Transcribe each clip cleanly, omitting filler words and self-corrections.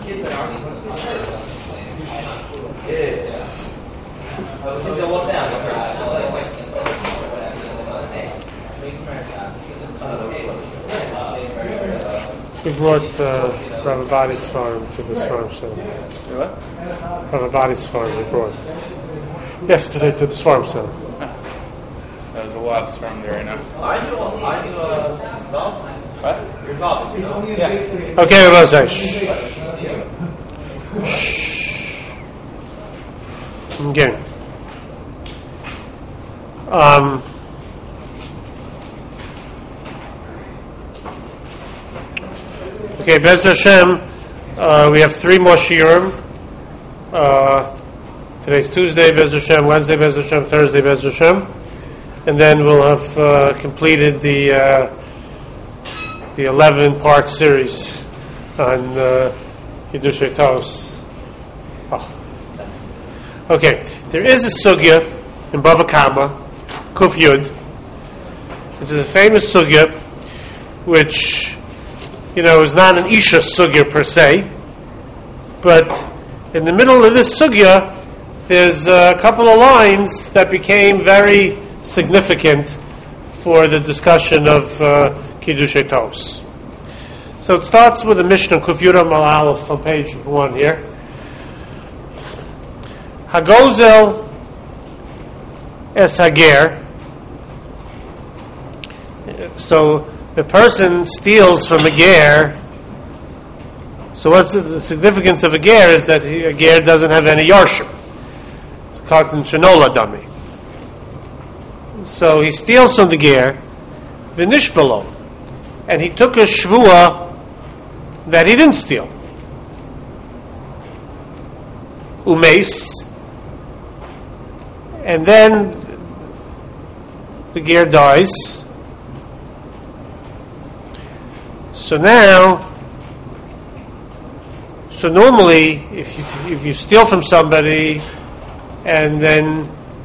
We brought Rav Abadi's farm to the farm show. What? Rav Abadi's farm we brought yesterday to the farm show. There's a lot of storm there right now. Are you What? You're involved, you know? Okay, everyone say shh. Okay. Okay, Bez Hashem, we have 3 more shiurim. Today's Tuesday, Bez Hashem, Wednesday, Bez Hashem, Thursday, Bez Hashem. And then we'll have completed the 11-part series on Kiddushei Tos. Oh. Okay, there is a sugya in Bava Kama, Kuf Yud. This is a famous sugya, which, is not an Isha sugya per se, but in the middle of this sugya, there's a couple of lines that became very significant for the discussion of Kiddushei Tos. So it starts with a Mishnah, Kuf Yud Amud Aleph, on page 1 here. Hagozel es hager. So the person steals from a ger. So what's the significance of a ger is that a ger doesn't have any yarshim. It's katan shenola dummy. So he steals from the ger, v'nishbalo, and he took a shvua that he didn't steal. Umeis, and then the ger dies. So normally, if you steal from somebody, and then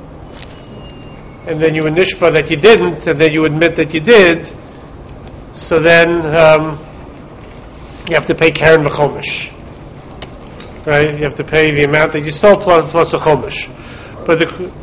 you nishba that you didn't, and then you admit that you did, so then you have to pay keren v'chomish, right? You have to pay the amount that you stole plus a chomish, and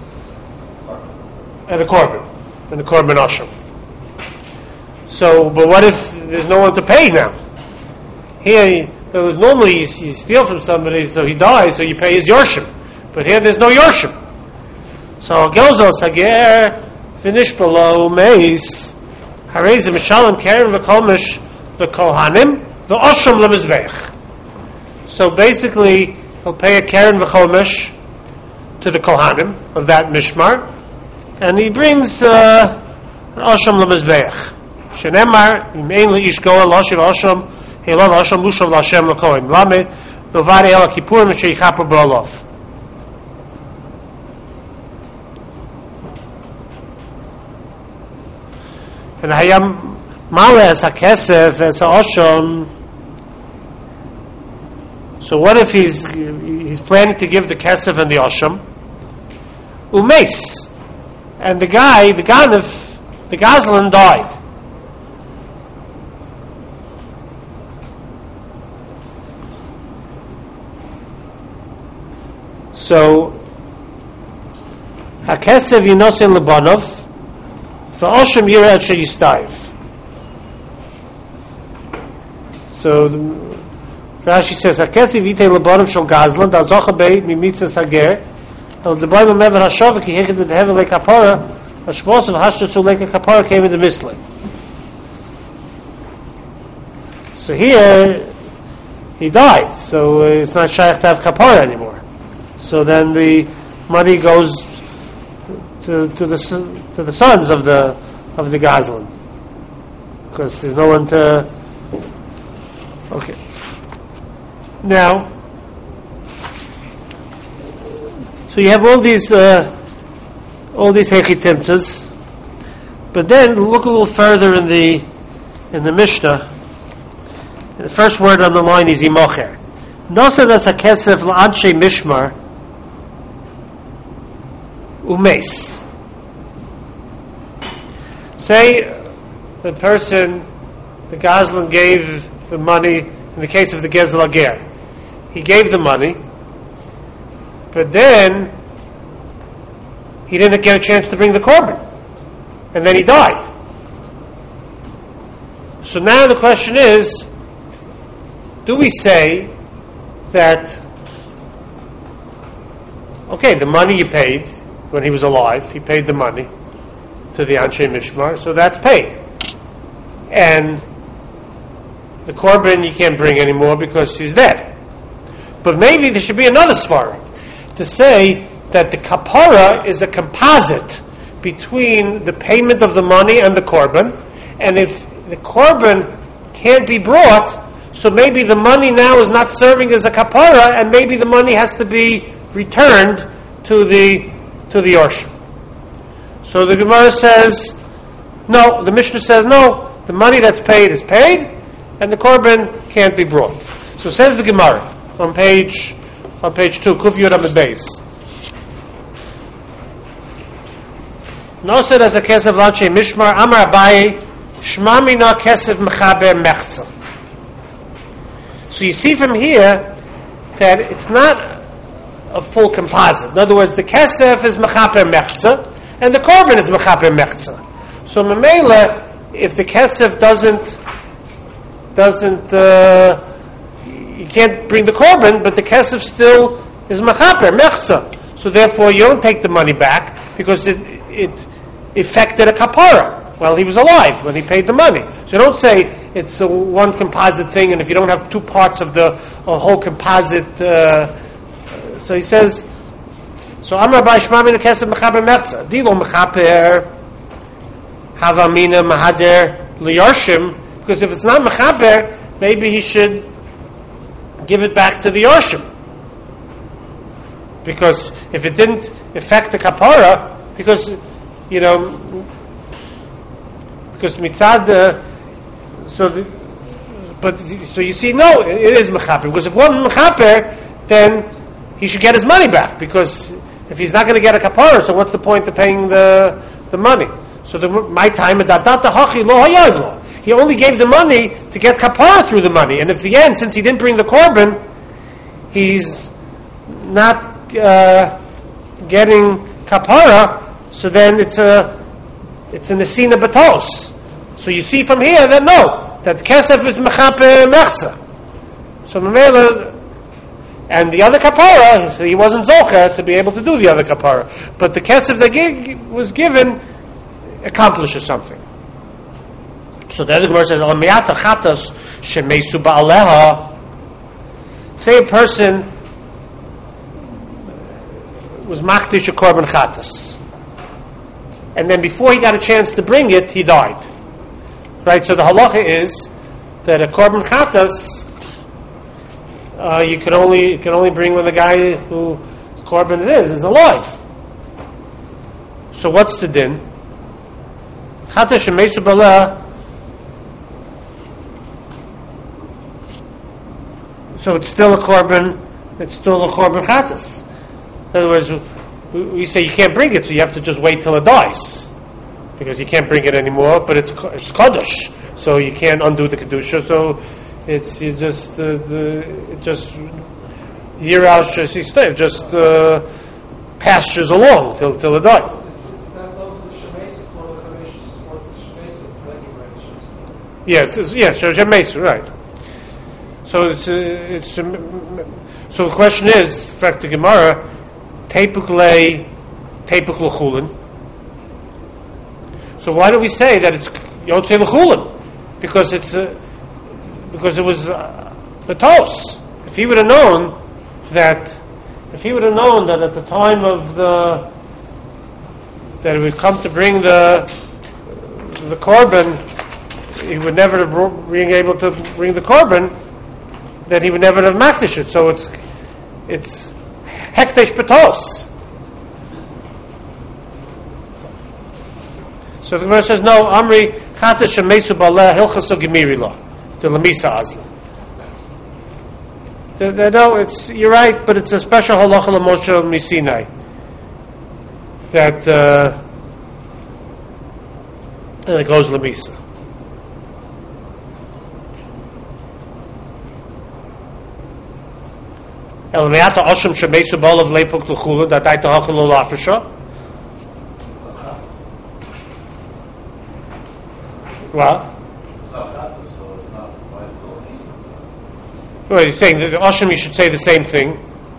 the korban asham. So, but what if there's no one to pay now? Here, normally you steal from somebody, so he dies, so you pay his yorshim. But here there's no yorshim. So, Gelzos Hager, finish below, Meis, Harez Mishalim, Keren V'Kolmish, the Kohanim, the Osham Lemizbech. So basically, he'll pay a Keren V'Kolmish to the Kohanim of that Mishmar, and he brings an Osham Lemizbech. Shenemar, Imein Leish Goel, Lashiv Osham, Helon Osham, Lushav Lashem Lakoim, Lamed, Novari El Kippurim, Sheichapu B'Olov. And Hayam Male as HaKesef, as HaOsham. So what if he's planning to give the Kesef and the Osham? Umeis. And the guy, the Ganef, the Gazlan died. So, HaKesef Yinosin Lebanov, V'Osham Yireh At Sheyistayev. So, Rashi says, HaKesef Yitei Lebanov Shel Gazlan, Da Zocha Bei Mimitzas Hager, El Debayim Mever HaShavah, Ki Heked Mit Hevel Le Kapara, HaShvos of Hashtatzu Le Kapara came in the Misle. So here, he died, so it's not shaykh to have Kapara anymore. So then the money goes to the sons of the Gazlan, because there's no one to. Okay. Now, so you have all these hechitimtas, but then look a little further in the Mishnah. The first word on the line is imocher. Nosen as hakesef la'anshe mishmar. Umeis. Say the person, the Gazlan gave the money, in the case of the Gezel Ager, he gave the money, but then he didn't get a chance to bring the korban, and then he died. So now the question is, do we say that, okay, the money you paid when he was alive, he paid the money to the Anshe Mishmar, so that's paid. And the korban you can't bring anymore because he's dead. But maybe there should be another svara to say that the kapara is a composite between the payment of the money and the korban, and if the korban can't be brought, so maybe the money now is not serving as a kapara, and maybe the money has to be returned to the Yorshim. So the Gemara says, no, the Mishnah says, no, the money that's paid is paid, and the korban can't be brought. So says the Gemara on page 2, Kuf Yud Amud Beis. No said as a kesef lanshe mishmar Amar Abaye Shma mina kesef mechaber mechza. So you see from here that it's not a full composite. In other words, the kesef is mechaber mechza, and the korban is mechaber mechza. So memela, if the kesef doesn't, you can't bring the korban, but the kesef still is mechaber mechza. So therefore, you don't take the money back because it affected a kapara while he was alive when he paid the money. So don't say it's a one composite thing, and if you don't have two parts of the whole composite. So he says, so Amar Bai Shma Mina Kesef Mechaber Mechza Dilo Mechaber Havamina Mahader Liyorshim, because if it's not Mechaber, maybe he should give it back to the Yorshim, because if it didn't affect the kapara, because mitzad, so you see, no, it is mechaper, because if one mechaper, then he should get his money back, because if he's not going to get a kapara, so what's the point of paying the money? So my time, he only gave the money to get kapara through the money, and at the end, since he didn't bring the korban, he's not getting kapara. So then it's a nesina batos. So you see from here that no, that kesef is mechaper mechza. So memela, and the other kapara, so he wasn't zocher to be able to do the other kapara, but the kesef that was given accomplishes something. So the other Gemara says, "Al miyata chatas shemesu ba'aleha." Say a person was makdish a korban chatas, and then before he got a chance to bring it, he died. Right? So the halacha is that a korban chatas you can only bring when the guy whose korban it is alive. So what's the din? Chatas shemesu b'aleha. So it's still a korban. It's still a korban chatas. In other words, we say you can't bring it, so you have to just wait till it dies, because you can't bring it anymore. But it's kadosh, so you can't undo the kedusha. So it's just year out just pastures along till it dies. Yeah, Shemesu, right. So so the question is, in fact, the Gemara, Tepuk l'chulin. So why do we say that it's Yotzei l'chulin? Because it was the tos. If he would have known that at the time of that it would come to bring the korban, he would never have been able to bring the korban, that he would never have makdish it. So it's hekdesh patos. So the Gemara says, no, Amri chata shemesu b'aleh hilchaso gemiri lo to lemisa azla. No, you're right, but it's a special halacha l'moshe misinai that it goes lemisa. El me'ata osham shemeisu b'olav leipuk l'chulu that daita hachal lo lafrisha. What? Well, he's saying that the osham you should say the same thing.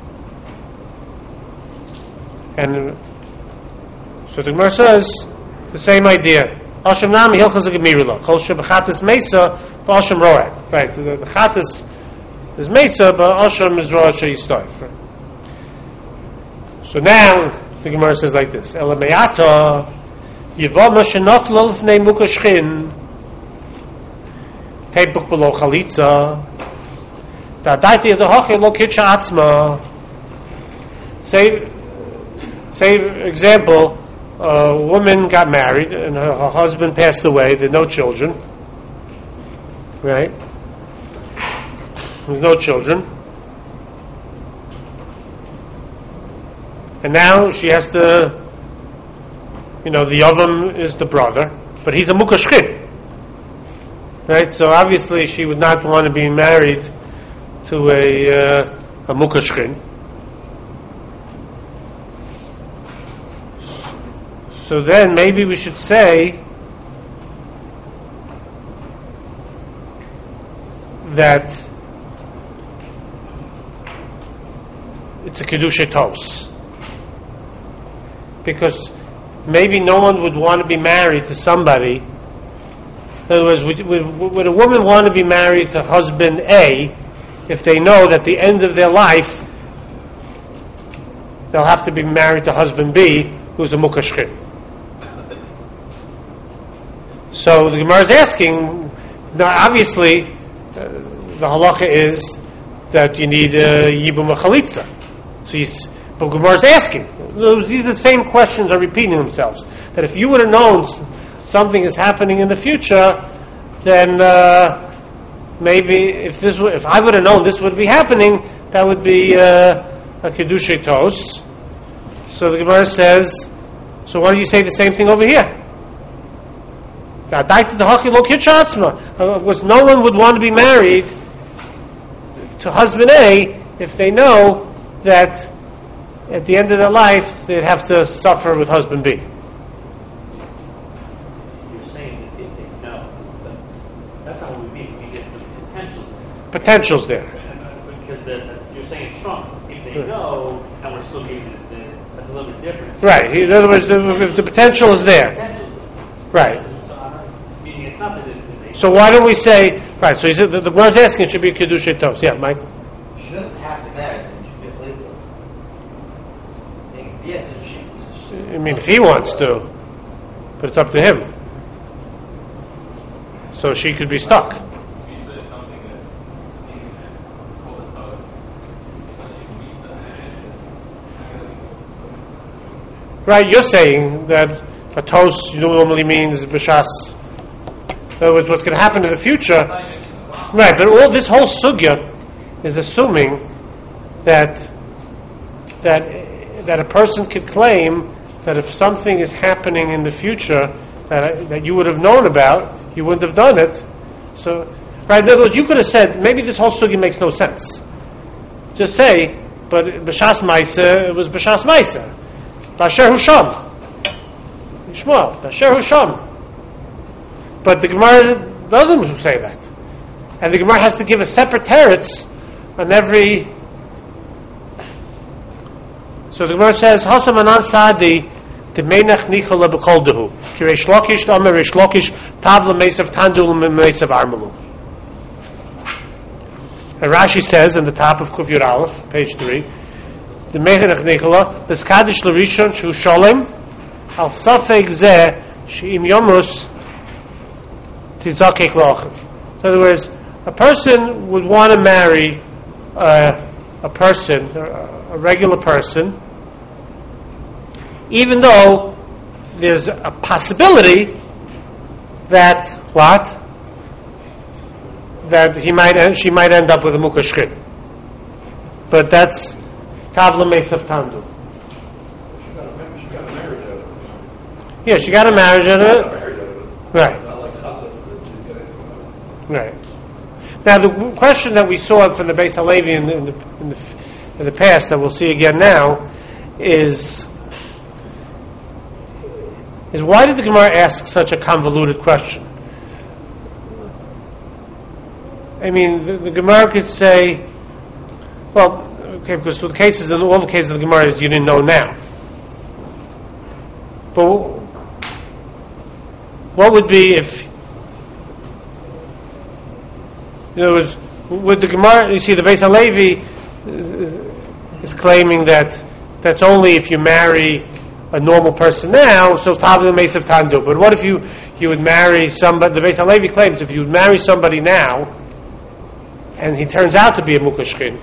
And so the Gemara says the same idea. Osham nami hilchas gemirila. Kol shebechatas mesa b'osham roeg. Right. The chatas is mesa, but osham is roeg sheyistoif. So now the Gemara says like this: Ela me'ata yivam shenaflo l'fnei mukashchin teipuk below chalitza da'adaiti adohachi lo kitcha atzma. Say, example, a woman got married and her husband passed away. There are no children, right? There's no children, and now she has to, the Yavam is the brother, but he's a mukashchin, right? So obviously she would not want to be married to a mukashchin. So then maybe we should say that it's a Kedusha Tos. Because maybe no one would want to be married to somebody. In other words, would a woman want to be married to husband A if they know that at the end of their life they'll have to be married to husband B who's a mukashchin? So the Gemara is asking, now obviously the halacha is that you need yibum chalitza. But Gemara is asking, these are the same questions are repeating themselves. That if you would have known something is happening in the future, then maybe if I would have known this would be happening, that would be a kedusha tos. So the Gemara says, so why don't you say the same thing over here? Because no one would want to be married to husband A if they know that at the end of their life they'd have to suffer with husband B. You're saying that if they know, but that's not what we mean. We get the potentials there. Because you're saying it's strong. If they know, and we're still giving this thing, that's a little bit different. Right. In other words, the potential is there. Right. So why don't we say, right, so he said the Gemara is asking it should be a Kedusha Tos. Yeah, Mike? She doesn't have to marry him, she can get later. I mean, if he wants to, but it's up to him. So she could be stuck. Right, you're saying that a tos normally means b'shas. In other words, what's going to happen in the future. Right, but all this whole sugya is assuming that a person could claim that if something is happening in the future that you would have known about, you wouldn't have done it. So, right, in other words, you could have said, maybe this whole sugya makes no sense. Just say, but b'shas ma'isa, it was b'shas ma'isa. Basher Husham. Yishmael, Basher Husham. But the Gemara doesn't say that. And the Gemara has to give a separate teretz on every. So the Gemara says, Hasam anan sadi Temenach nichala b'kol dehu. Ki Reish Lakish Tamer Reish Lakish Tavla Mesav Tandul Mesav Armalu. And Rashi says in the top of Kuf Yud Aleph, page 3, the Menach nichala the Skadish L'Rishon Shu Sholem Al Safek Zeh She'im Yomus Tizakek L'Achiv. In other words, a person would want to marry a person, a regular person, even though there's a possibility that she might end up with a mukashkin. But that's Tavla Mesav Tandu. She got a marriage out of it. Yeah, she got a marriage out of it. Right. Not like Chatzos, but she got it. Right. Now the question that we saw from the Beis Halevi in in the past that we'll see again now is why did the Gemara ask such a convoluted question? I mean, the Gemara could say, well, okay, because with cases, in all the cases of the Gemara, you didn't know now. But what would be if, in other words, with the Gemara, you see, the Beis HaLevi is claiming that that's only if you marry a normal person now, so Tavla Mesav Tandu. But what if you would marry somebody, the Beis HaLevi claims, if you would marry somebody now, and he turns out to be a Mukashkin,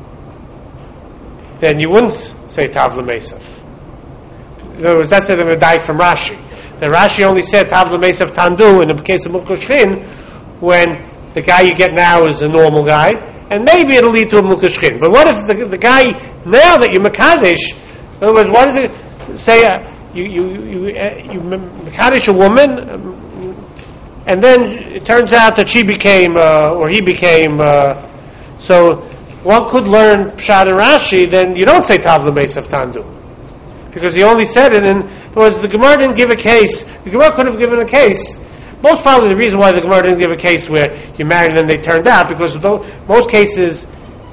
then you wouldn't say Tavla Mesav. In other words, that's the Medayik from Rashi. The Rashi only said Tavla Mesav Tandu in the case of Mukashkin when the guy you get now is a normal guy, and maybe it'll lead to a Mukashkin. But what if the guy now that you Mekadesh, in other words, what if it say you Mekadesh a woman, and then it turns out that she became or he became so one could learn Pshat and Rashi, then you don't say Tavla Mesav Tandu, because he only said it. In other words, the Gemara didn't give a case. The Gemara could have given a case. Most probably the reason why the Gemara didn't give a case where you married and then they turned out, because most cases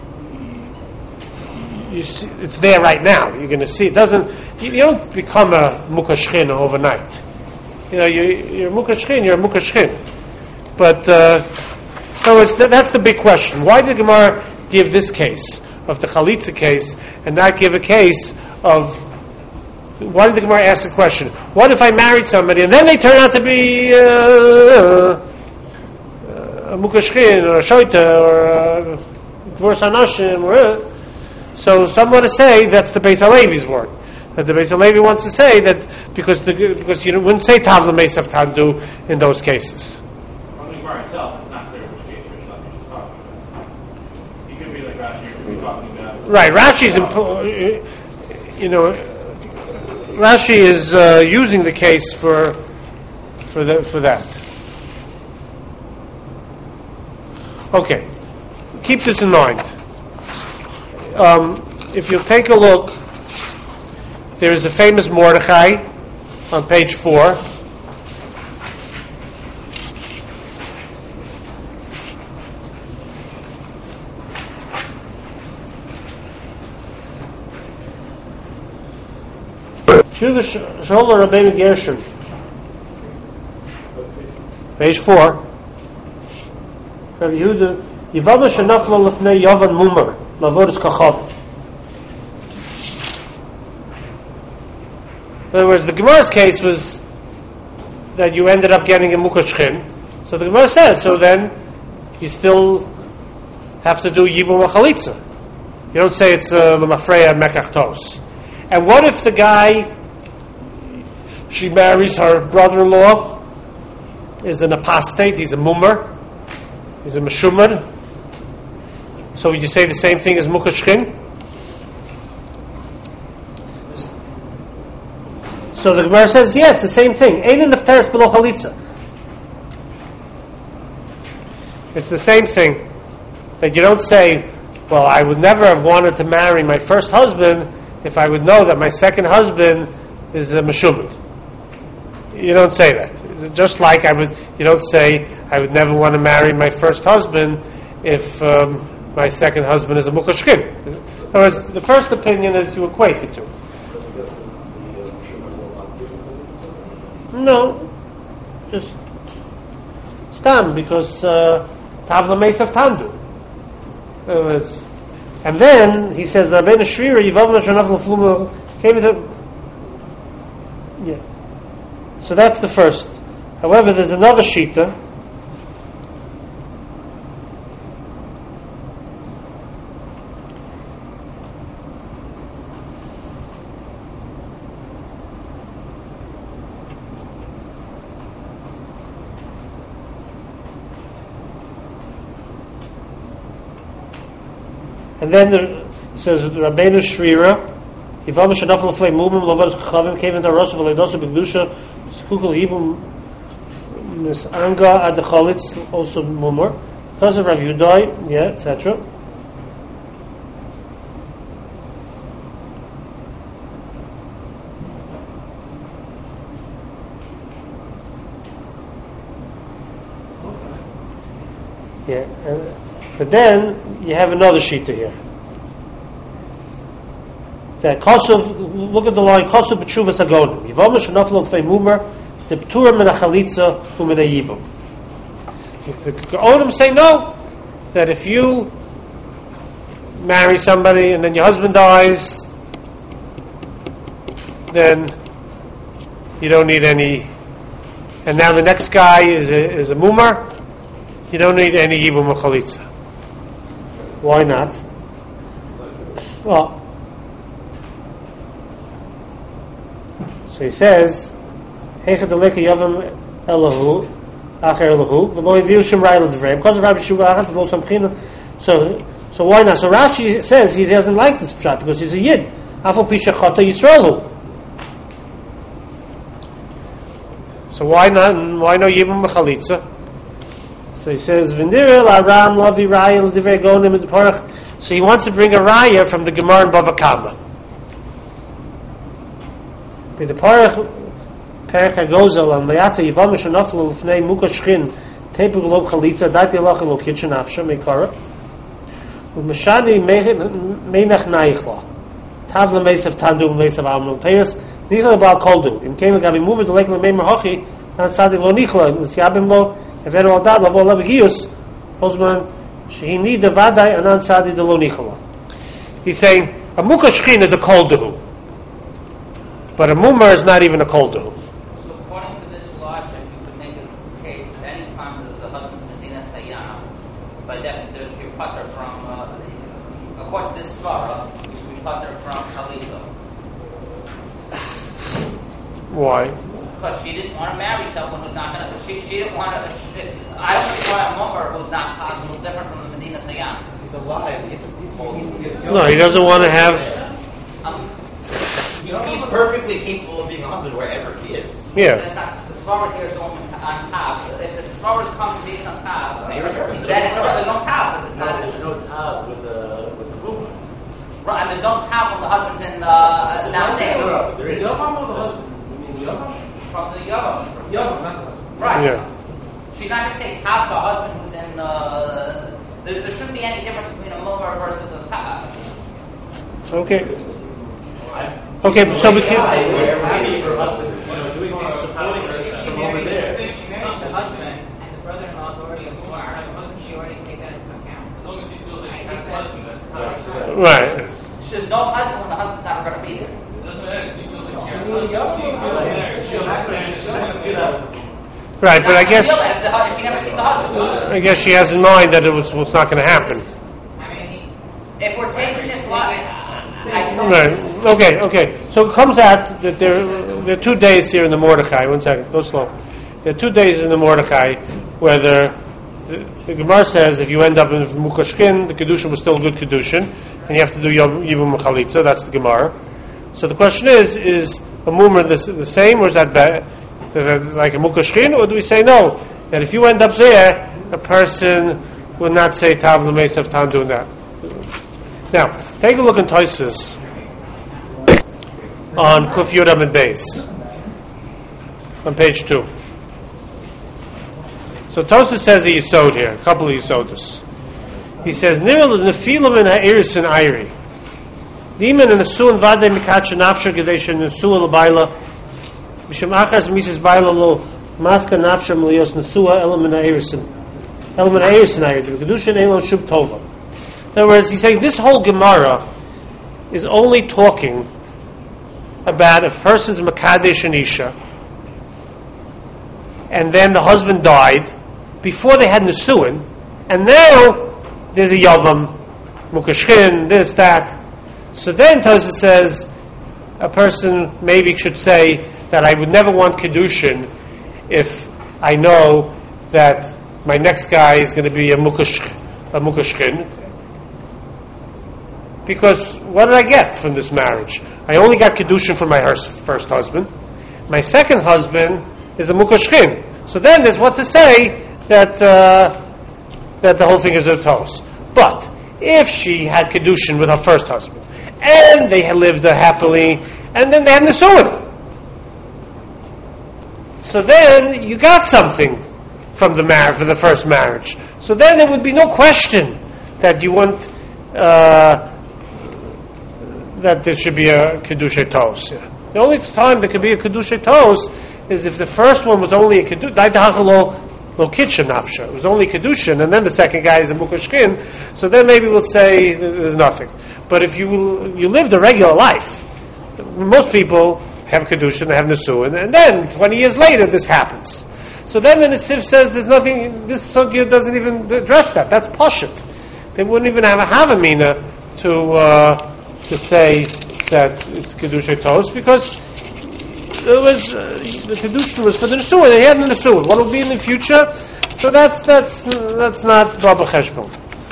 you see, it's there right now. You're going to see it. You don't become a Mukashkin overnight. You're a Mukashkin. You're a Mukashkin. But that's the big question. Why did Gemara give this case of the Chalitza case and not give a case of? Why did the Gemara ask the question? What if I married somebody and then they turn out to be a Mukashkin or a Shoita or a Gvur Sanashim or so some want to say that's the Beis HaLevi's word. That the Beis HaLevi wants to say that because you wouldn't say Tavla Mesav Tandu in those cases. On the Gemara itself, it's not clear which case you're talking about. You could be like Rashi, you could be talking about. Right, Rashi's Rashi is using the case for that. Okay, keep this in mind. If you take a look, there is a famous Mordechai on page 4. Shola Rabbeinu Gershon, page 4. Rabbi Yehuda, Yivama shenafla lefnei Yavan Mumar, lavodas kachav. In other words, the Gemara's case was that you ended up getting a Mukashkin. So the Gemara says, so then you still have to do Yibum Chalitza. You don't say it's Mafreya Mekachtos. And what if the guy, she marries her brother-in-law, is an apostate, he's a mumar, he's a meshumar. So would you say the same thing as Mukashkin? So the Gemara says, yeah, it's the same thing. Ein nefteres below chalitza. It's the same thing. That you don't say, well, I would never have wanted to marry my first husband if I would know that my second husband is a meshumad. You don't say that. Just like you don't say, I would never want to marry my first husband if my second husband is a mukashkin. In other words, the first opinion is you equate the two. No, just stam, because Tavla Mesav Tandu. And then he says, Rabbeinu Shrira Yivavna Shanav Lefluma came with him. Yeah. So that's the first. However, there's another shita. And then it says Rabbeinu Shrira, Yivam Shanaf Leflei Mumim Lovados Kachavim Kevin Darosu V'Leidosu B'Gdusha Skukul Yibum Nisanga Ad Chalitz also Mumor because of Rav Yudai, yeah, etc. Yeah, but then you have another shita here. That Kosov, look at the line, Kosov b'tshuvas agonim. Yivom shenaflo fei mumer, the p'tura min ha'chalitza u'min ha'yibum. The Gaonim say no, that if you marry somebody and then your husband dies, then you don't need any, and now the next guy is a mumar, you don't need any yibum or chalitza. Why not? Well, so he says, Heichad aleka yavam elahu, acher elahu, v'lo yiviru shem raya l'divrei, because of Rabbi Shua Achatz, v'lo samchina. So why not? So Rashi says he doesn't like this pshat because he's a yid. Afal pisha chata Yisraelu. So why not? Why no yibum mechalitza? So he says, "V'nirel aram lavi raya l'divrei gonim et parach." So he wants to bring a raya from the Gemara in Bava Kama. By the parach perek hagozel on layata yivam shenaflu l'fnei muka shchin tepuk lo chalitza dati alach lo kitchen afsha meikara. Mashani meinach naichla. Tav lemesav tandu lemesav amnul payas. Nichla bal koldu. In came gabi movement like lemeimer hochi. Not sadi lo nichla. Misyabim lo. Evero aldad lavo lavigius. Osman shehini devadai anan sadi de lo nichla. He's saying a muka shchin is a koldu, but a mumar is not even a koldu. So according to this logic, you could make a case that any time there's a husband medina sayam, by that there's a putter from. According to this svara, we should be putter from chalitza. Why? Because she didn't want to marry someone who's not going to. She didn't want to. I don't want a mummer who's not possible, different from the medina sayam. He's alive. He's a No, he doesn't want to have. He's perfectly capable of being a husband wherever he is. Yeah. The svara here is going on top. If the svara is coming to being on top, then it's there's no top. There's no tab with the movement. Right, and there's no top when the husband's in now there. There is. Yavam or the husband? You mean Yavam? From the Yavam. Yavam, not the husband. Right. Yeah. She's not going to say top the husband who's in there shouldn't be any difference between a mover versus a top. Okay. Okay, so we can. Maybe her husband, doing things supporting her from over there. If she marries the husband and the brother-in-law is already a foreigner, doesn't she already take that into account? As long as he feels like he has a husband, that's fine. Right. There's no husband when the husband's not going to be there. Doesn't matter. He feels like he has a husband. Right, but I guess She never seen the husband. I guess she has in mind that it was what's not going to happen. I mean, if we're taking this logic, I don't. Right. Okay. So it comes out that there are 2 days here in the Mordechai. 1 second. Go slow. There are 2 days in the Mordechai where the Gemara says if you end up in Mukashkin, the Kedushin was still good Kedushin, and you have to do Yibum Chalitza. That's the Gemara. So the question is a mummer the same, or is that better? Like a Mukashkin, or do we say no? That if you end up there, a person would not say Tav L'Mesav Tan doing that. Now, take a look in Tosfos on Kuf Yud Amud Beis on page 2. So Tosfos says a Yisod here, a couple of Yisodos. He says, Nirel Nefilim in Ha'iris and Ayri. Nimen in Nesu'an Vadei Mikatcha Nafsha Gedesha Nesu'a L'Baila Misham Achas Mises Baila Lo Maska Nafsha Melios Nesu'a Elam in Ha'iris and Ayri. Kedushin Elam Shub Tova. In other words, he's saying this whole Gemara is only talking about if a person's Makadesh and Isha, and then the husband died before they had Nesu'in, and now there's a Yavam, Mukashkin, this, that. So then Tosfos says a person maybe should say that I would never want Kedushin if I know that my next guy is going to be a Mukashkin. Because what did I get from this marriage? I only got Kedushin from my first husband. My second husband is a Mukashkin. So then there's what to say that the whole thing is a toss. But if she had Kedushin with her first husband, and they had lived happily, and then they had Nesu'in, so then you got something from the first marriage. So then there would be no question that you want that there should be a Kedushay Tos. Yeah. The only time there could be a Kedushay Tos is if the first one was only a Kedushay, lo kitchen nafsha. It was only Kedushin, and then the second guy is a Mukashkin, so then maybe we'll say there's nothing. But if you lived a regular life, most people have Kedushin, they have Nesuin, and then 20 years later this happens. So then the Netziv says there's nothing, this Sugya doesn't even address that. That's Pashut. They wouldn't even have a Havamina to say that it's Kedushay Tos, because it was the Kedushin was for the Nesuin. They had the Nesuin. What will be in the future? So that's not Baba Cheshbon.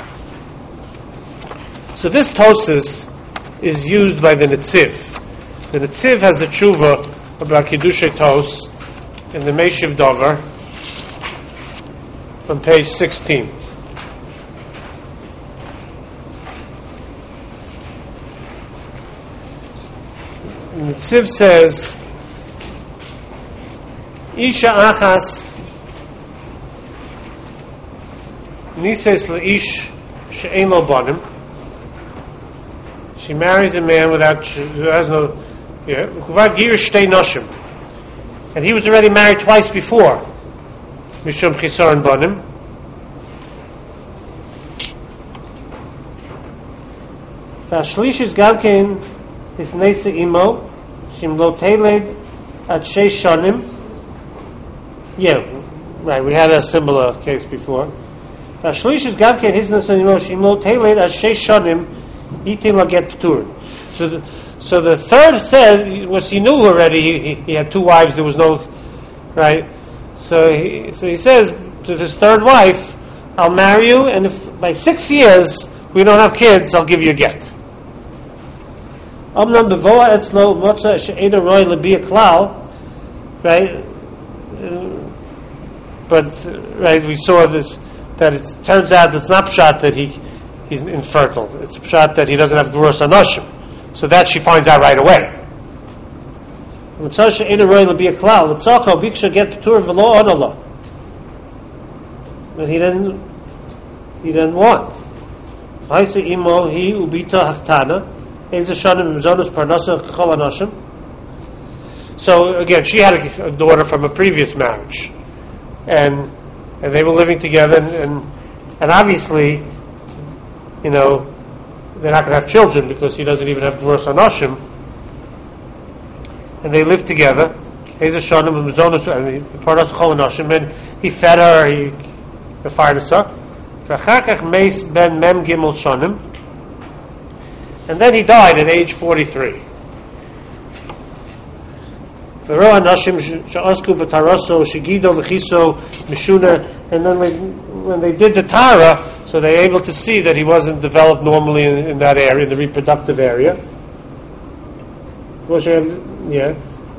So this Tosis is used by the Netziv. The Netziv has a tshuva about Kedushay Tos in the Meishiv Dover on page 16. The Netziv says, Isha achas nises leish she'ein lo banim. She marries a man who has no. Kuvar girish shtei noshim, and he was already married twice before. Mishum chisaron banim. V'ashlish is gavkein his nesa imo shim lo teled at sheish shanim. Yeah, right. We had a similar case before. V'ashlish is gavkein his nesa imo shim lo teled at sheish shanim itim lo get p'tur. So the third said, was he knew already, he had two wives, there was no, right? So he says to his third wife, I'll marry you, and if by 6 years we don't have kids, I'll give you a get. Right? But, right, we saw this, that it turns out it's not pshat that he's infertile. It's pshat that he doesn't have Gurus Anoshim. So that she finds out right away. But he didn't want. So again, she had a daughter from a previous marriage, and they were living together, and obviously, you know, they're not going to have children because he doesn't even have divorce anoshim, and they lived together. And he fed her, he fired her. And then he died at age 43. And then when they did the Tara, so they were able to see that he wasn't developed normally in that area, in the reproductive area. Yeah.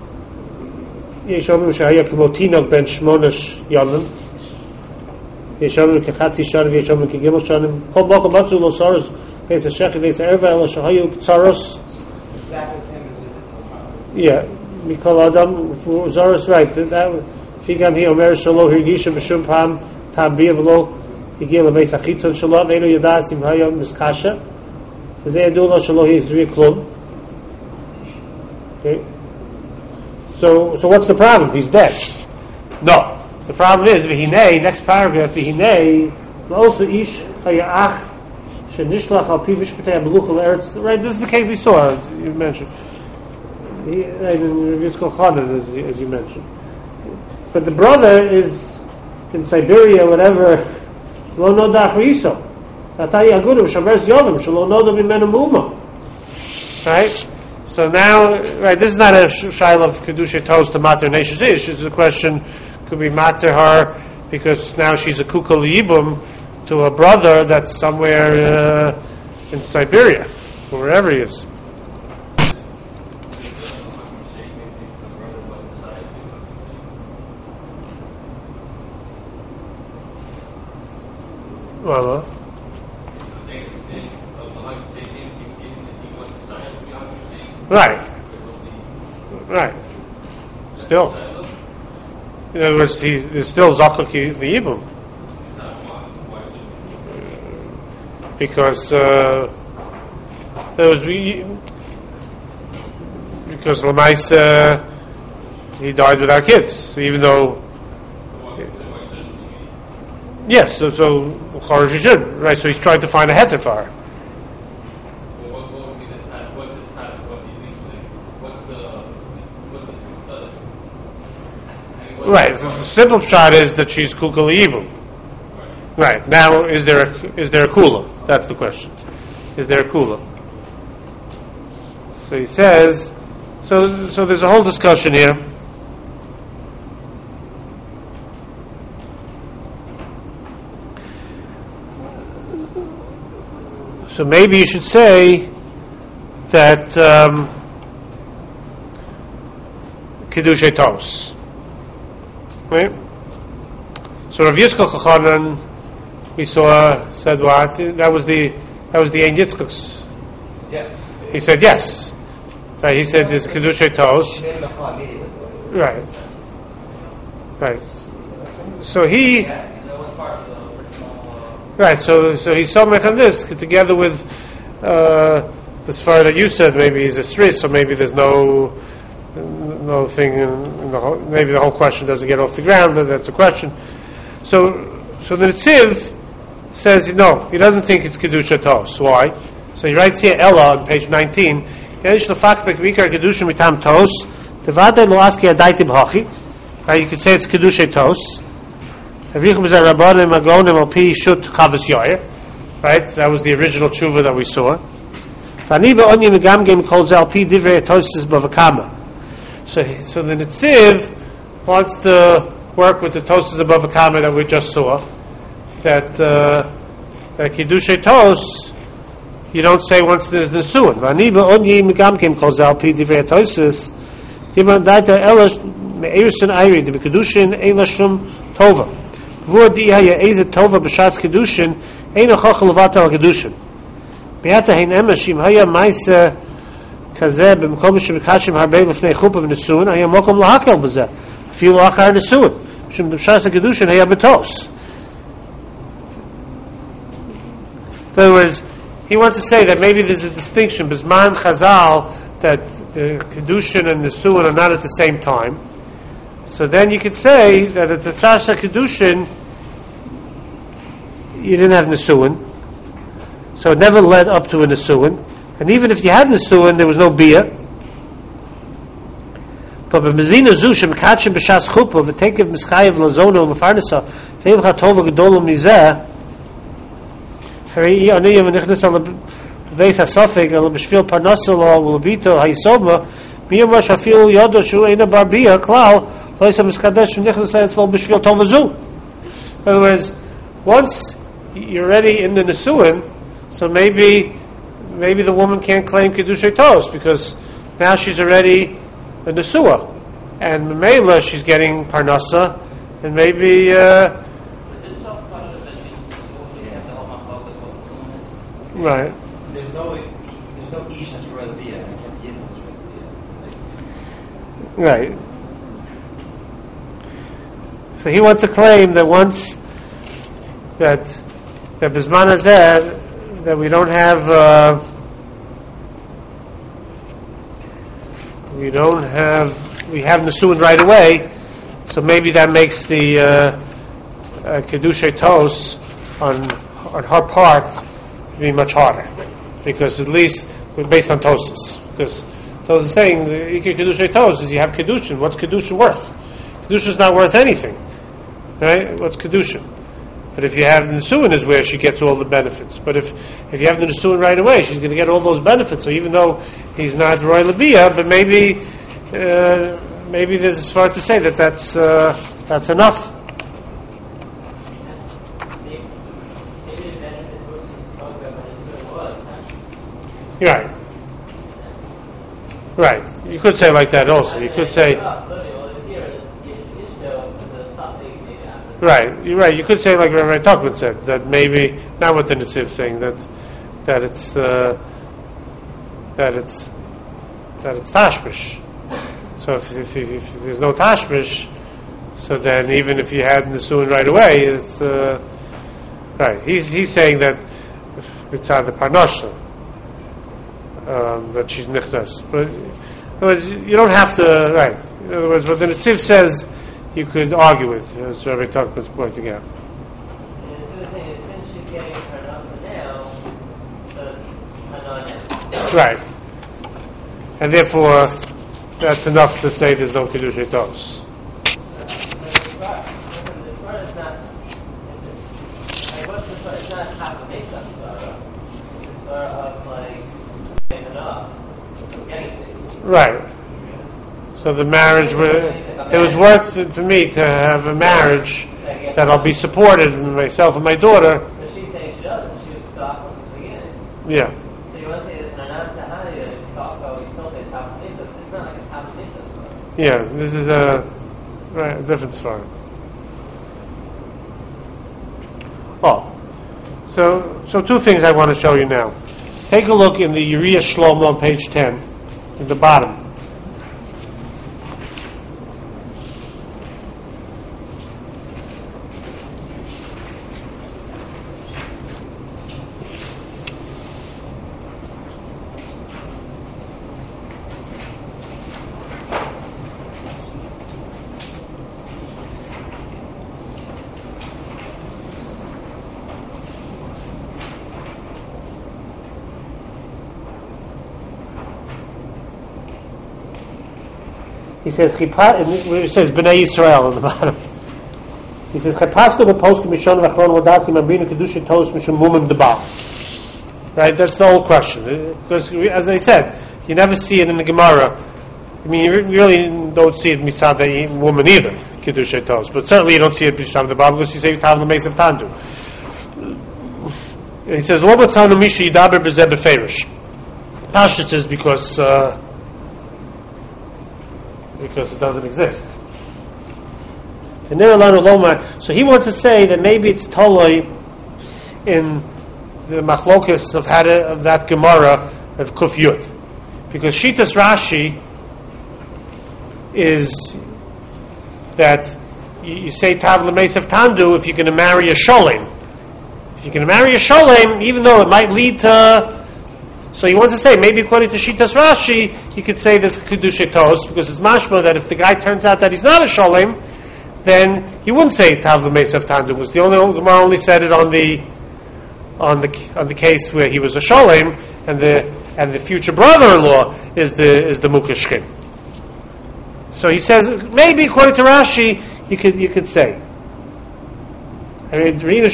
Yeah. Mikol Adam for Zoros, right? That Figam he Omer Shalo Hirgisha B'Shum Pam Tam Biyavlo Higil Abeis Achitzon Shalo Velo Yadas Im Hayom Miskasha Zeh Adulo Shalo Hizri Klum. Okay. So what's the problem? He's dead. No. The problem is V'hinei. Next paragraph V'hinei also Ish Hayach Shenishloch Al Pi Mishpatei Abeluchel Eretz. Right. This is the case we saw. You mentioned. As you mentioned, but the brother is in Siberia, whatever. Right. So now, right, this is not a shaila of kedusha tos to mater neshes ish. It's a question: could we mater her because now she's a kukal yibum to a brother that's somewhere in Siberia, or wherever he is. Well, right. Still. In other words, he is still zakuk the Yibum. It's not one. Why should Because there was because Lamaisa he died without kids. So even though why shouldn't he? yes, so Chorish he should, right? So he's trying to find a heter for her. Well, what would be the time? What's his time? What's he thinking? What's the study? Right. The simple shot is that she's kukal evil. Right. Now, is there a kula? That's the question. Is there a kula? So he says. So there's a whole discussion here. So maybe you should say that Kiddushei Tos. Right? So Rav Yitzchak Chachanan, we said what? That was the Ein Yitzchak's. Yes. He said yes. Right? He said this Kiddushei Tos. She made him a call immediately. Right. Right. So he. Right, so he's somewhere on this together with the Sfar that you said. Maybe he's a Sris, or maybe there's no thing. In the whole, maybe the whole question doesn't get off the ground. But that's a question. So the Netziv says no, he doesn't think it's Kedusha Tos. Why? So he writes here Ella on page 19. Right, you could say it's Kedusha Tos. Right, that was the original tshuva that we saw. So the Netziv wants to work with the Tosas above a comma that we just saw. That Kiddushei Tos, you don't say once there's Nesuin. Vur di haya eze tova b'shas kedushin eino chochel levatel kedushin. Beata hein emashim haya ma'isa kazeh b'mkom shemikashim harbei b'fnei chuppah v'nesuin haya mokom lahakel b'zeh afilu achar nesuin shem b'shas kedushin haya betos. In other words, he wants to say that maybe there's a distinction b'zman Chazal that the kedushin and nesuin are not at the same time. So then you could say that at the Tasha Kedushin, you didn't have Nesuin. So it never led up to a Nesuin. And even if you had Nesuin, there was no Bia. But b'mezina zu shemekatshim b'shas chuppah v'tekev mischayev lazono u'mefarnasa ve'ev chatova gedolum nizeh harei aniyah v'nichnas al beis hasafek al b'shvil parnasa lo u'labito ha'yisoma miyam rosh hafil yodo shu eina bar bia klal. In other words, once you're already in the Nesuin, so maybe the woman can't claim Kiddushei Tos because now she's already a Nesua, and Memela she's getting Parnasa, and maybe. Right. There's no Ish that's rather be it. Right. So he wants to claim that once that Bisman Hazeh, that we have Nesuin right away, so maybe that makes the Kiddushei Tos on her part be much harder, because at least based on Tosis, because Tosis is saying the Kiddushei Tos is you have Kiddushin. What's Kiddushin worth? Kiddushin is not worth anything. Right? What's Kedushin? But if you have the Nesuin is where she gets all the benefits. But if you have the Nesuin right away, she's going to get all those benefits. So even though he's not Roy Labia, but maybe there's as far to say that's enough. Right. Right. You could say like that also. You could say. Right, you're right. You could say like Rabbi Tuchman said that maybe not what the Netziv saying that it's tashmish. So if there's no tashmish, So then, even if you had Nisuin right away, it's right. He's saying that it's on the Parnasha that she's nichnas. But in other words, you don't have to. Right. In other words, what the Netziv says, you could argue with. As Rabbi Tuckman's pointing out. Right. And therefore, that's enough to say there's no Kedushay Tos. Right. So the marriage, it was worth it for me to have a marriage that I'll be supported, myself and my daughter. But she's saying she doesn't. She was stopped from the beginning. Yeah. So you want to say that Nanan Tahaya, you talk about, you told it, it's not like a Tamanisa. Yeah, this is a different story. Oh, so two things I want to show you now. Take a look in the Uriah Shlomo on page 10, at the bottom. He says it says Bnei Yisrael on the bottom. He says Chapasku b'poskim mishon v'achron l'dasim amrinu kedusha tos mishum mumim debal. Right, that's the whole question. Because as I said, you never see it in the Gemara. I mean, you really don't see it mitzad the woman either, kedusha tos. But certainly you don't see it mitzad the Bible because you say tav l'meis of tandu. He says lo b'tzanu misha yidaber b'zeh b'ferish. Pashtus is because it doesn't exist. So he wants to say that maybe it's totally in the machlokas of that Gemara of Kuf Yud, because Shitas Rashi is that you say Tav L'Meisef Tandu if you're going to marry a Sholem. If you're going to marry a Sholem, even though it might lead to. So he wants to say, maybe according to Shitas Rashi, you could say this Kedushay Tos, because it's mashma that if the guy turns out that he's not a Sholem, then he wouldn't say Tav L'Meisef Tandu, because the Gemara only said it on the case where he was a Sholem, and the future brother-in-law is the Mukashkin. So he says, maybe according to Rashi, you could say. I mean, that's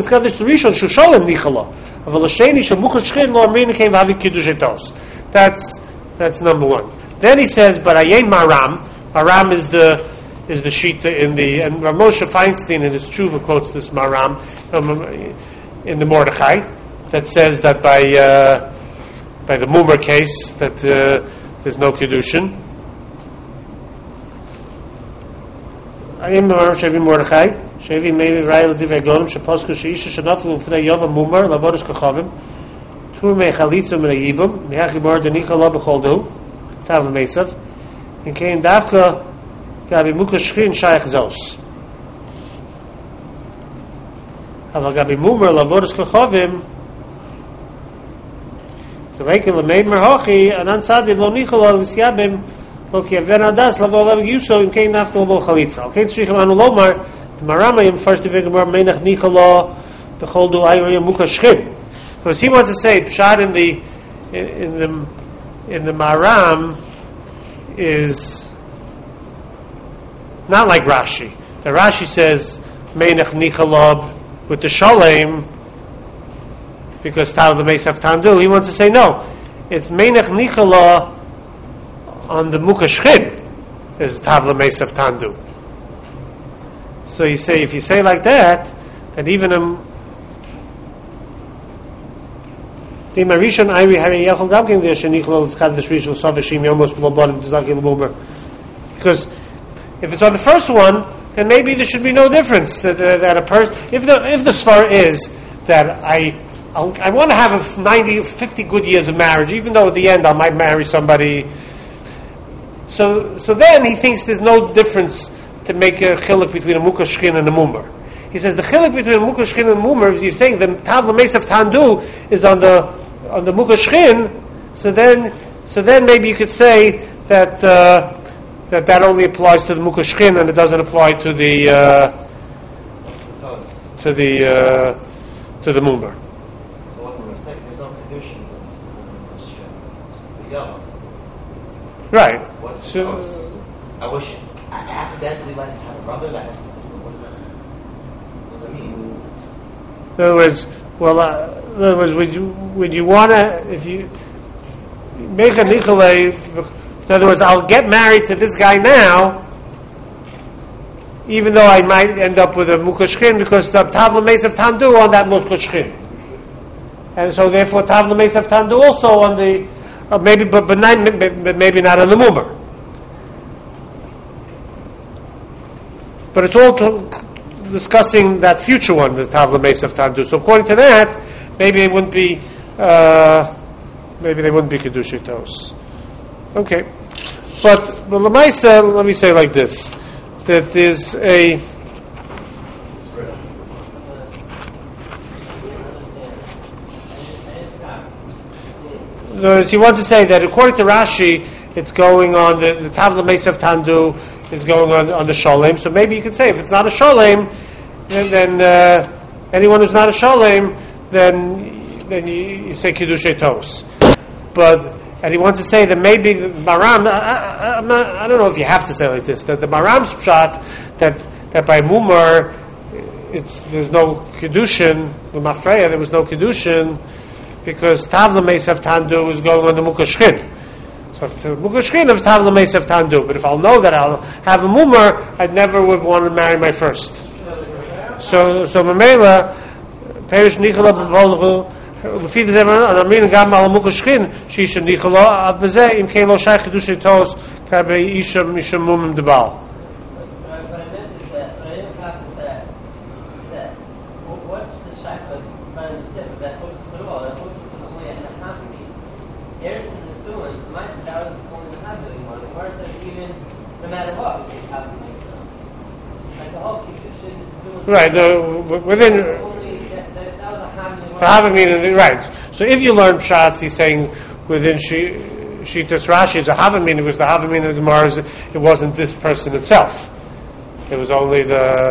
number one. Then he says, but Ayin Maram. Maram is the Shita in the, and Rav Moshe Feinstein in his Tshuva quotes this Maram in the Mordechai that says that by the Mumer case that there's no Kiddushin. Ayin Maram Shevi Mordechai. Shevi maybe Rayel Divrei Glonim Sheposku Sheisha Shenaflu Ufnei Yova Mumar Lavodos Kachavim Tur Me Chalitza Mei Yibum Neachibor Denika Lo B'Chol Du Tav L'Meisav and Kein Davka Gabi Muka Shchin Shayach Zos Aval Gabi Mumar Lavodos Kachavim Taveikin L'Meid Merhochi Anan Sadi Lo Nicha Lo V'Syabim Lo Kiaven Adas Lavo Lo Yuso and Kein Davka Lo Chalitza Kein Tzrichim Anu Lomar Maramayim first dividing Gemara Meinach Nichala Bechol Du Ayrim Mukashchim. Because he wants to say Pshat in the Maram is not like Rashi. The Rashi says Meinach Nichala with the Sholem because Tal the Meisaf Tandu. He wants to say no. It's Meinach Nichala on the Mukashchim is Tal the Meisaf Tandu. So you say, if you say like that, that even because if it's on the first one, then maybe there should be no difference that a person. If the svar is that I want to have 50 good years of marriage, even though at the end I might marry somebody. So then he thinks there's no difference to make a chiluk between a mukha shchin and a mumar. He says the chiluk between a mukha shchin and a mumar, if you're saying the tav l'mesav tandu is on the mukha shchin, so then maybe you could say that that only applies to the mukha shchin and it doesn't apply to the mumar. So what's the respect? There's no condition. It's yellow. Right. What's the So, cause? I wish I accidentally let him have a brother. What does that mean? in other words, would you want to, if you make a nicholay, in other words, I'll get married to this guy now, even though I might end up with a mukashkin, because the tav l'mesav tandu on that mukashkin, and so therefore tav l'mesav tandu also on the maybe, but maybe not on the mumar. But it's all discussing that future one, the tav l'mesav tandu. So according to that, maybe they wouldn't be kedushay tos. Okay, but l'maisa, let me say like this: that there's a he wants to say that according to Rashi, it's going on the tav l'mesav tandu is going on the sholem. So maybe you could say if it's not a sholem, then anyone who's not a sholem, then you say kedushay tos. And he wants to say that maybe the Maram, I don't know if you have to say like this, that the Maram's pshat, that by Mumar, there's no Kedushin, the Mafreya, there was no Kedushin, because Tav l'mesav tandu is going on the Mukashkin. So the Mukashkin of Tav l'mesav tandu, but if I'll know that I'll have a Mumar, I'd never would want to marry my first. So Mamela, Perish Nichala B'Volchu, לפי זה אומרים גם על המוקשכין שאיש ניחלו עד בזה אם כן לא שייך חידושי תוס כבי איש משמום דבל. Right, within right. So if you learn Pshat, he's saying within Shitas Rashi, it's a Havamina, because the Havamina of the Gemara, it wasn't this person itself. It was only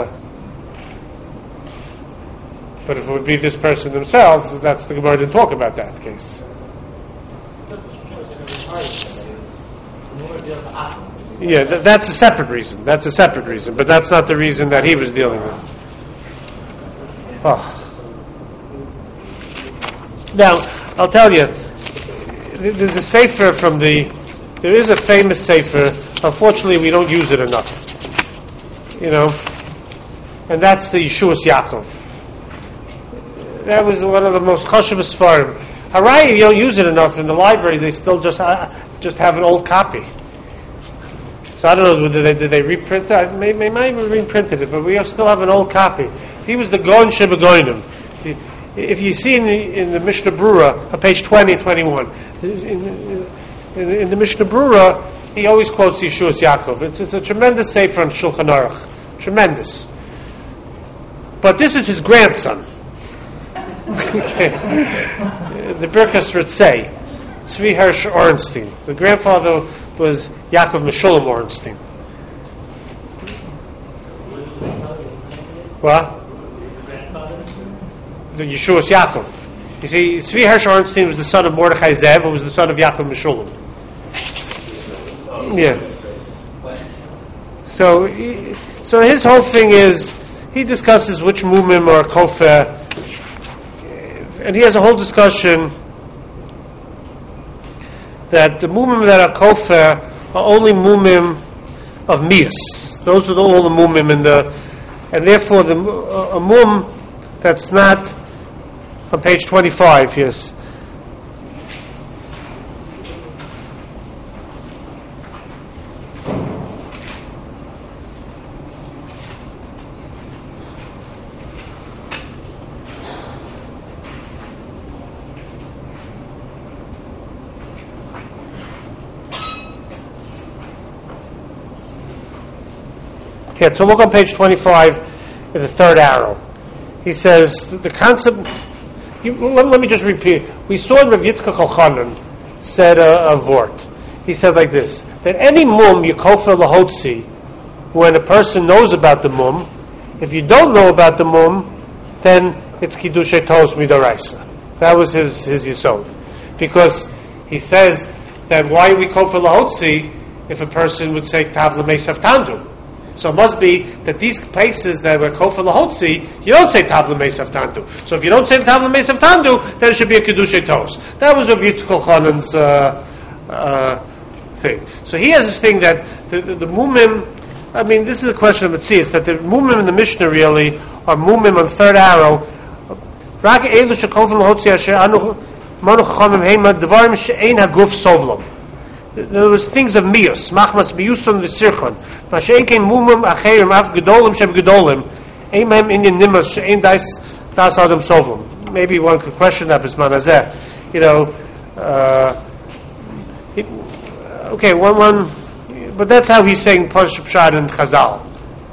but if it would be this person himself, that's the Gemara didn't talk about that case. Yeah, that's a separate reason. But that's not the reason that he was dealing with. Oh. Now, I'll tell you, there's a sefer there is a famous sefer, unfortunately we don't use it enough, and that's the Yeshuas Yaakov. That was one of the most chashuv svarim. Haraya, you don't use it enough in the library, they still just have an old copy. So I don't know whether did they reprint it, they might have reprinted it, but we still have an old copy. He was the Gon Shebegoinim. If you see in the Mishnah Brura, page 20 and 21, in the Mishnah Brura, he always quotes Yeshuas Yaakov. It's a tremendous sefer on Shulchan Aruch. Tremendous. But this is his grandson. The Birkas Ritzei, Tzvi Hirsch Orenstein. The grandfather was Yaakov Meshulam Orenstein. What? The Yeshuas Yaakov. You see, Tzvi Hirsch Orenstein was the son of Mordechai Zev, who was the son of Yaakov Meshulam. Yeah. So his whole thing is, he discusses which mumim are kofeh, and he has a whole discussion that the mumim that are kofeh are only mumim of mias. Those are all the mumim and therefore a mum that's not on page 25, yes. Here, so look on page 25 in the third arrow. He says, the concept, let me just repeat. We saw Rav Yitzchak Elchanan said a vort. He said like this, that any mum you kofar lahotzi, when a person knows about the mum, if you don't know about the mum, then it's kiddushay tos midaraisa. That was his yisod. Because he says that why we kofar lahotzi if a person would say tav l'meisav tandu. So it must be that these places that were kofar lahotzi, you don't say tav l'meisav tandu. So if you don't say tav l'meisav tandu, then it should be a kiddushay tos. That was Rav Yitzchak Elchanan's thing. So he has this thing that the mumim, I mean, this is a question of Metzias, that the mumim in the Mishnah really are mumim on third arrow. Rak elu shekofar lahotzi asher anu manu chachamim heima dvarim she'ein haguf sovlom. There was things of mius, machmas miuson v'sirchon. Mashein kein mumim acherim af gedolim sheb gedolim. Eimem inyan nimas she'ein das adam sovlom. Maybe one could question that b'zman hazeh. You know, okay, one, but that's how he's saying Parshas Pshat and Chazal.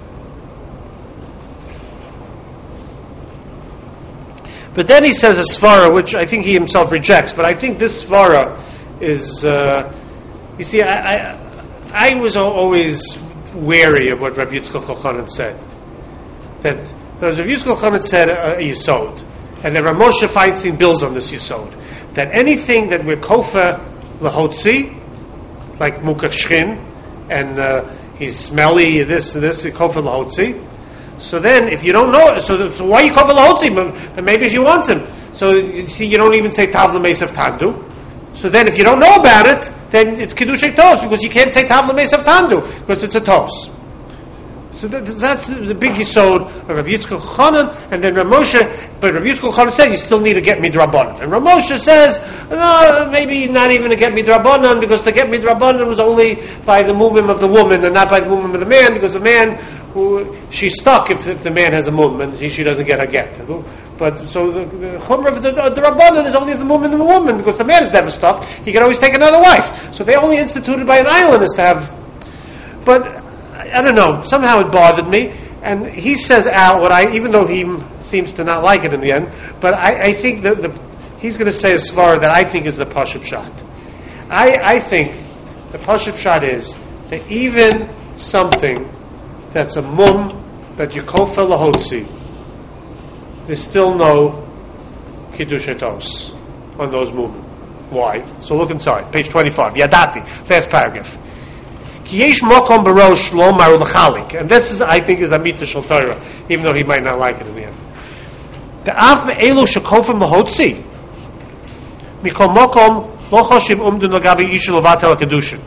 But then he says a svara, which I think he himself rejects. But I think this svara is. You see, I was always wary of what Rav Yitzchak Elchanan said. That Rav Yitzchak Elchanan said a yisod, and then Rav Moshe Feinstein builds on this yisod. That anything that we're kofa lahotzi, like mukach shchin, and he's smelly, this, kofa lahotzi. So then, if you don't know, so why you kofa lahotzi? Maybe she wants him. So you see, you don't even say tav l'meisav tandu. So then, if you don't know about it, then it's kiddushay tos, because you can't say tav l'meisav tandu, because it's a tos. So that's the big yisod of Rav Yitzchak Elchanan, and then Rav Moshe. But Rav Yitzchak Elchanan said you still need to get midrabanan, and Rav Moshe says no, maybe not even to get midrabanan, because to get midrabanan was only by the movement of the woman and not by the movement of the man, because the man she's stuck if the man has a mum and she doesn't get a get. But so the chumrah of the rabbanan is only the movement of the woman, because the man is never stuck. He can always take another wife. So they only instituted by an island is to have. But I don't know. Somehow it bothered me. And he says out what even though he seems to not like it in the end, but I think that he's going to say a svara that I think is the Pashup Pshat. I think the Pashup Pshat is that even something that's a mum that you kofar lahotzi, there's still no kiddushay tos on those mum. Why? So look inside, page 25. Yadati, last paragraph. Yesh mokom barosh lo maru l'chalik, and this is, I think, is amita shel Torah, even though he might not like it in the end. The af me'elu shekofim lahotzi mikol mokom lo choshim umdun lagabi ishu levatel kedushin.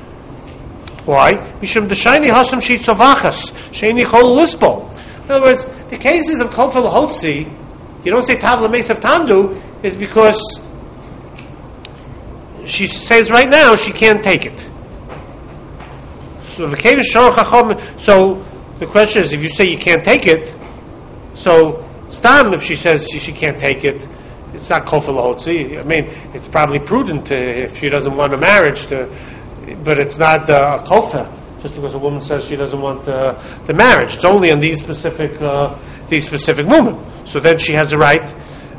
Why? Mishum d'shayni hasam shitzavachas sheini chol lisbo. In other words, the cases of kofar lahotzi, you don't say tav l'meisav tandu, is because she says right now she can't take it. So the question is, if you say you can't take it, so stam, if she says she can't take it, it's not kofar lahotzi. I mean, it's probably prudent if she doesn't want a marriage but it's not a kofar, just because a woman says she doesn't want the marriage. It's only in these specific women. So then she has the right.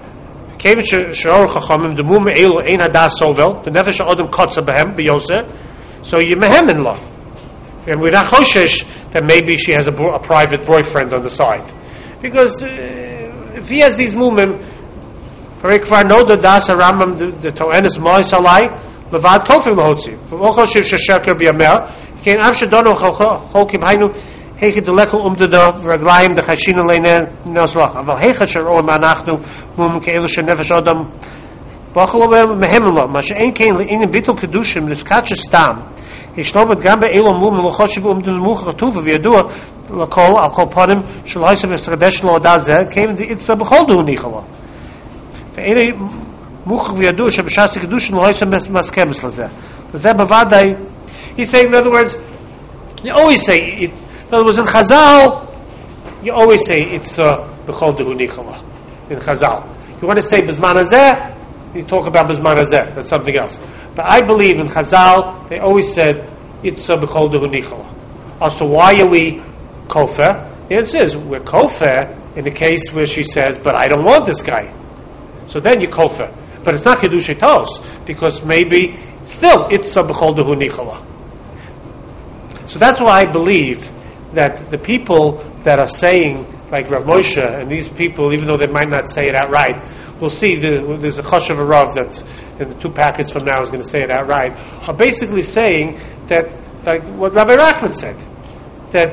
So you mehem in law. And we're not choshesh that maybe she has a private boyfriend on the side. Because if he has these movements, Parikvar no the das Rambam the Toenis Moy Salai, Levad Kofir Lahotzi. V'ochoshev Shesheker B'Yamel, Kein Av Shedono Cholkim Hainu, Heiche Delekol the Raglayim the Chashina Leine Nosrach. Aval Heiche Sheroim Anachnu Mum Ke'elu Shenefesh Adam Bachalom Mehemelo, Mashe'en Kein Le'inin Bitul Kedushim Liskatche Stam. ישלום גם באילו מום ולחושב ומדלמוך כתוב וידוע לכל על כל פנים שלא יסם יסרדש לו הודעה זה כיוון דאיצה בכל דו ניחה לו ואלה מוכח וידוע שבשעת הקדוש לא יסם מסכמס לזה וזה בוודאי. He's saying, in other words, you always say it, in other words, in Chazal you always say it's b'chol dehu ניחה לו in Chazal. You want to say b'zman hazeh, you talk about Bizman Hazeh, that's something else. But I believe in Chazal, they always said, Itzah b'chol dehu nichala. Also, why are we Kofer? The answer is, we're Kofer in the case where she says, but I don't want this guy. So then you Kofer. But it's not Kedushay Tos, because maybe, still, it's a B'chol Dehu Nichola. So that's why I believe that the people that are saying, like Rav Moshe, and these people, even though they might not say it outright, we'll see, there's a Choshev Rav that in the 2 packets from now is going to say it outright, are basically saying that, like what Rabbi Rachman said, that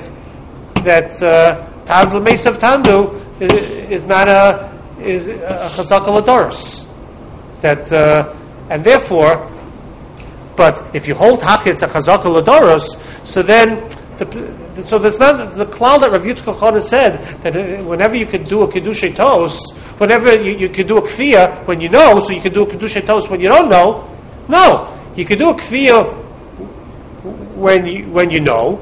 Tav L'Meisav Tandu is not a Chazak Aladoros. That, and therefore, but if you hold Haka, it's a Chazak Aladoros, so then, so there's not the cloud that Rav Yitzchak Chonin said that whenever you could do a Kedushay Tos, whenever you could do a Kfiyah when you know, so you could do a Kedushay Tos when you don't know. No, you could do a Kfiyah when you know,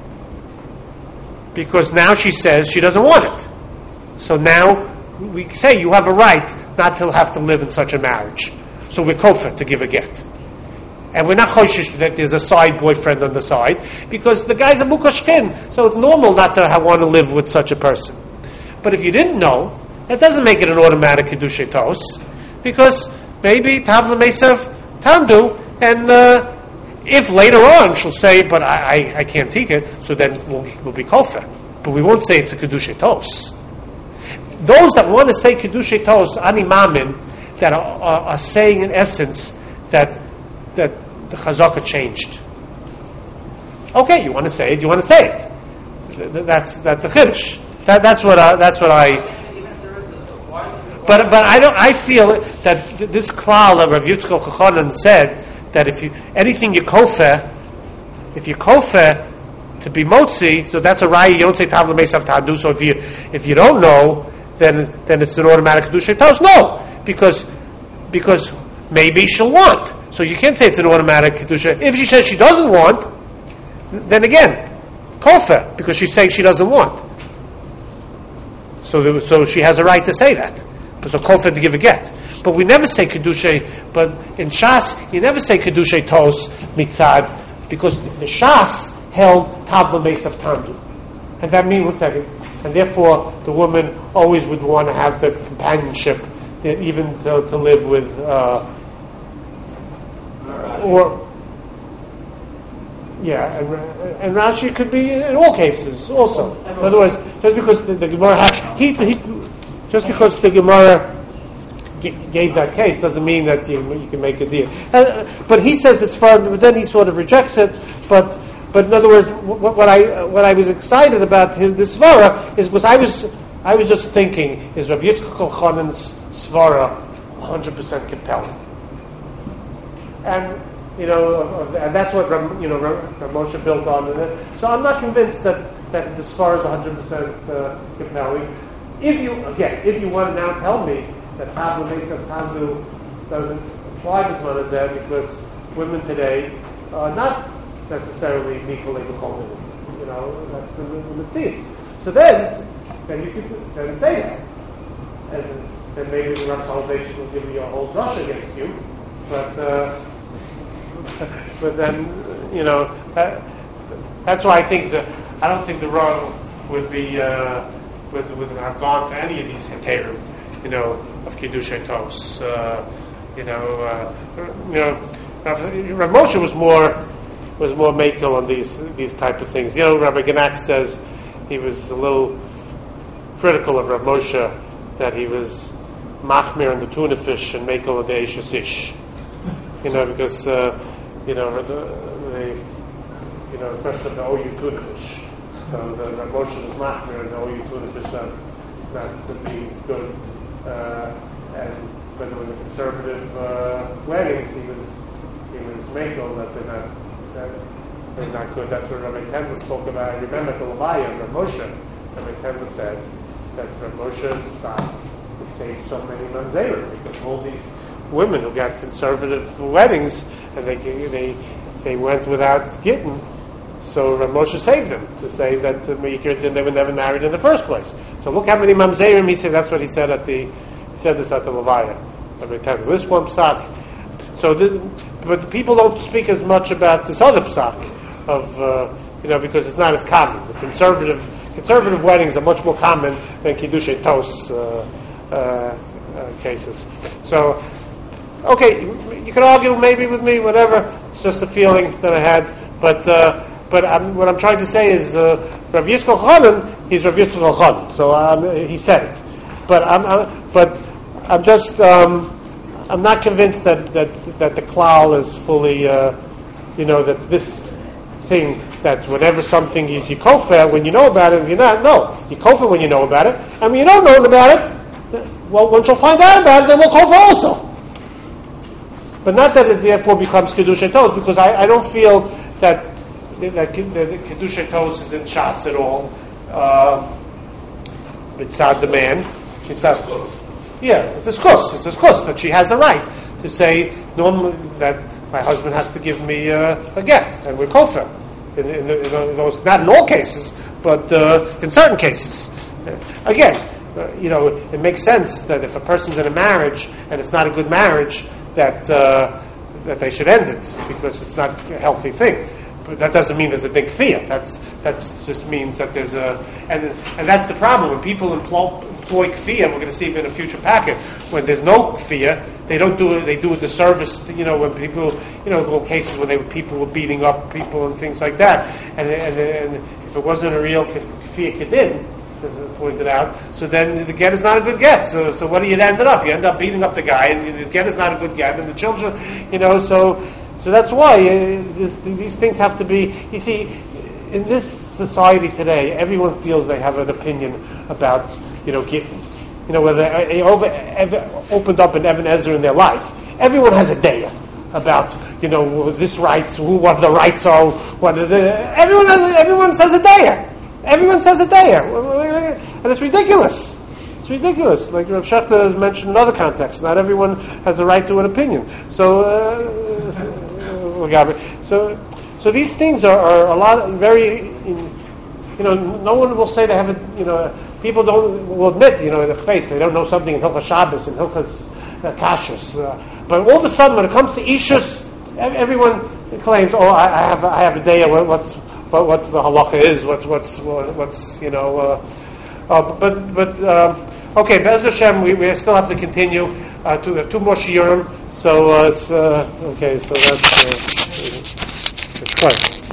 because now she says she doesn't want it. So now we say you have a right not to have to live in such a marriage. So we're kofar to give a get. And we're not choshish that there's a side boyfriend on the side, because the guy's a mukashkin, so it's normal not to want to live with such a person. But if you didn't know, that doesn't make it an automatic kedushay tos, because maybe tav l'meisav tandu, and if later on she'll say, but I can't take it, so then we'll be kofar. But we won't say it's a kedushay tos. Those that want to say kedushay tos, ani mamin, that are saying in essence that the chazaka changed. Okay, you want to say it, you want to say it. That's a chiddush. That's what I. But I feel that this klal that Rav Yitzchak Chonin said that if you kofeh to be motzi, so that's a raya. You don't say tav l'meisav ta'adu. So if you don't know, then it's an automatic kedushay tos. No, because maybe she'll want. So you can't say it's an automatic kedusha. If she says she doesn't want, then again, kofeh, because she's saying she doesn't want. So she has a right to say that. So kofeh to give a get. But we never say kedusha. But in Shas, you never say kedusha tos mitzad, because the Shas held tav l'meisav tandu, and that means and therefore the woman always would want to have the companionship, even to live with. And Rashi could be in all cases also. In other words, just because the Gemara just because the Gemara gave that case doesn't mean that you can make a deal. But he says it's far, but then he sort of rejects it. But in other words, what I was excited about this svara is because I was just thinking, is Rav Yitzchak Chonin's svara 100% compelling? And and that's what Rav Moshe built on. So I'm not convinced that the svara is 100% compelling. If you want to now tell me that tav l'meisav tandu doesn't apply to Zman because women today are not necessarily equally b'chol, that's the mitzvah. So then you could then say that, and then maybe the Rav Salvation will give you a whole drush against you, but then that's why I think I don't think the Rav would be would have gone for any of these heterim, of kedushay tos. Rav Moshe was more makel on these type of things. Rabbi Genak says he was a little critical of Rav Moshe that he was machmir on the tuna fish and makel on the eishes ish. Because the question of the OU tuna fish. So the Rav Moshe was machmir and the OU tuna fish that could be good. And when there was a conservative weddings, he was makel that they're not good. That's what Rabbi Tendler spoke about. I remember the Levaya of Rav Moshe. Rabbi Tendler said that Rav Moshe's side would save so many mamzerim because all these women who got conservative weddings and they went without gittin. So Rav Moshe saved them to say that they were never married in the first place. So look how many mamzerim he said. That's what he said he said this at the Levaya. Rabbi Tendler. This one psak. But the people don't speak as much about this other psak, because it's not as common. The conservative weddings are much more common than Kiddushay Tos cases. So, okay, you can argue maybe with me, whatever. It's just a feeling that I had. But what I'm trying to say is, Rav Yitzchak Chanan, he's Rav Yitzchak Chanan. So he said it. But I'm just I'm not convinced that the klal is fully that this thing that whenever something you kofar when you know about it, you're not. No, you kofar when you know about it, and when you don't know about it, well, once you'll find out about it, then we'll kofar also. But not that it therefore becomes Kiddushay Tos, because I don't feel that Kiddushay Tos is in Shas at all. It's the man. It's a schus. It's a schus that she has the right to say normally that my husband has to give me a get, and we're kofar. In those, not in all cases, but in certain cases. Again, it makes sense that if a person's in a marriage and it's not a good marriage, that they should end it because it's not a healthy thing. But that doesn't mean there's a big fear. That just means that there's and that's the problem when people employ fear. We're going to see it in a future packet. When there's no fear, they don't do it. They do a disservice. When people, cases where people were beating up people and things like that. And if it wasn't a real fear kedin, as I pointed out, so then the get is not a good get. So what do you end up? You end up beating up the guy, and the get is not a good get, and the children, So that's why these things have to be. You see, in this society today, everyone feels they have an opinion about giving. Whether they ever opened up an Even Ezer in their life, everyone has a daya about this rights, what the rights are. Everyone says a daya. Everyone says a daya, and it's ridiculous. It's ridiculous. Like Rav Shechter has mentioned in other contexts, not everyone has a right to an opinion. So these things are a lot very. No one will say they have people will admit in the face they don't know something in Hilchas Shabbos and Hilchas Kashrus. But all of a sudden, when it comes to Ishus, everyone claims, I have a day. What the halacha is? Okay, Be'ez Hashem, we still have to continue to two more shiurim. So it's okay. So that's fine.